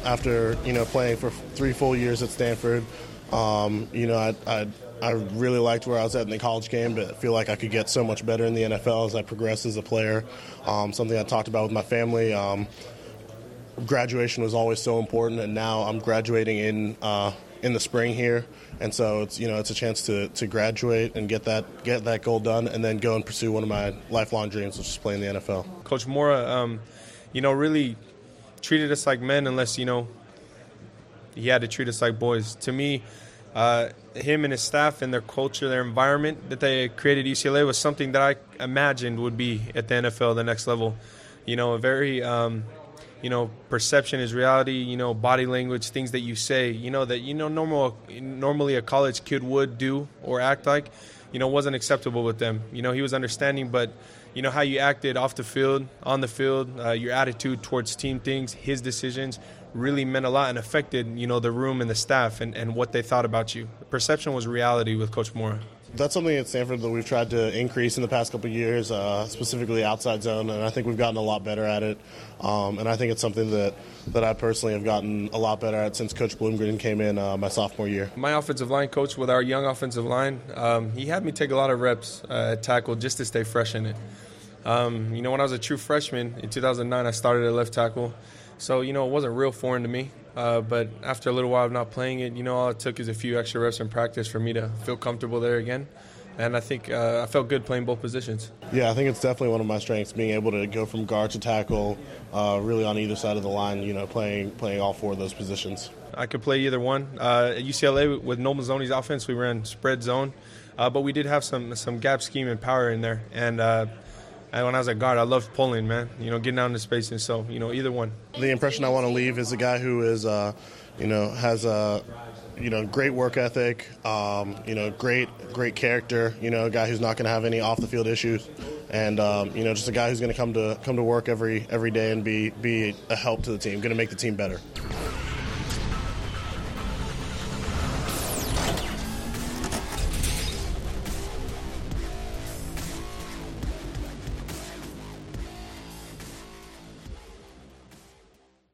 after playing for 3 full years at Stanford. I really liked where I was at in the college game, but I feel like I could get so much better in the NFL as I progressed as a player. Something I talked about with my family. Graduation was always so important, and now I'm graduating in the spring here, and so it's a chance to graduate and get that goal done, and then go and pursue one of my lifelong dreams, which is playing the NFL. Coach Mora, really treated us like men, unless he had to treat us like boys. To me, him and his staff and their culture, their environment that they created at UCLA was something that I imagined would be at the NFL, the next level. A very perception is reality, body language, things that you say, normally a college kid would do or act like, wasn't acceptable with them. He was understanding, but, how you acted off the field, on the field, your attitude towards team things, his decisions really meant a lot and affected, the room and the staff and what they thought about you. The perception was reality with Coach Mora. That's something at Stanford that we've tried to increase in the past couple of years, specifically outside zone, and I think we've gotten a lot better at it. And I think it's something that I personally have gotten a lot better at since Coach Bloomgren came in my sophomore year. My offensive line coach with our young offensive line, he had me take a lot of reps at tackle just to stay fresh in it. When I was a true freshman in 2009, I started at left tackle. So, it wasn't real foreign to me. But after a little while of not playing it, all it took is a few extra reps in practice for me to feel comfortable there again. And I think I felt good playing both positions. Yeah, I think it's definitely one of my strengths, being able to go from guard to tackle, really on either side of the line, playing all 4 of those positions. I could play either one. At UCLA, with Noel Mazzoni's offense, we ran spread zone. But we did have some gap scheme and power in there. And when I was at guard, I loved pulling, man, getting out into space. And so, either one. The impression I want to leave is a guy who is, has a, great work ethic, great character, a guy who's not going to have any off-the-field issues. And, just a guy who's going to come to work every day and be a help to the team, going to make the team better.